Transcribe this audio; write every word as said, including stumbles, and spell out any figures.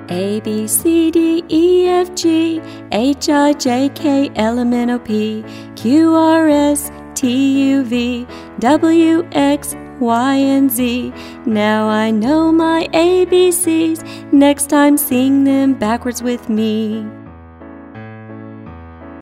A, B, C, D, E, F, G, H, I, J, K, L, M, N, O, P, Q, R, S, T, U, V, W, X, Y, and Z. Now I know my A B Cs. Next time sing them backwards with me.